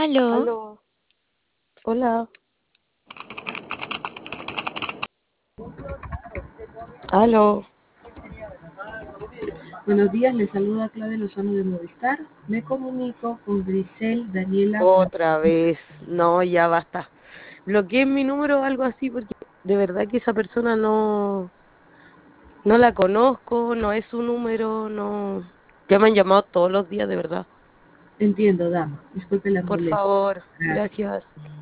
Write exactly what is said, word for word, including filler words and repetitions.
Aló, Aló, hola, aló. Buenos días, les saluda Claudia Lozano de Movistar. Me comunico con Grisel Daniela Flores. Otra vez. No, ya basta. Bloqueé mi número o algo así porque de verdad que esa persona no, no la conozco, no es su número, no. Ya me han llamado todos los días, de verdad. Entiendo, dama. Disculpe la Por molestia. favor, Gracias. gracias.